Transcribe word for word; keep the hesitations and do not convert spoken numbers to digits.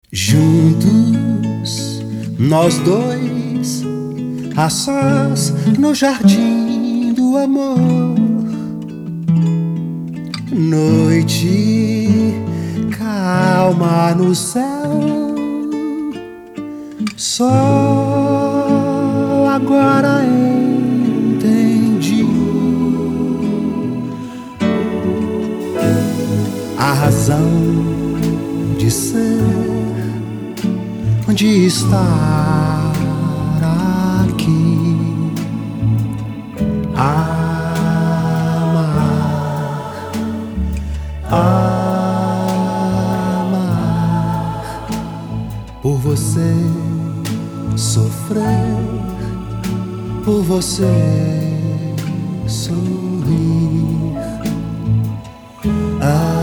Juntos, nós dois, a sós no jardim do amor. Noite calma no céu, só agora entendi a razão de ser, de estar aqui. Amar, amar, por você sofrer, por você sorrir. Ah,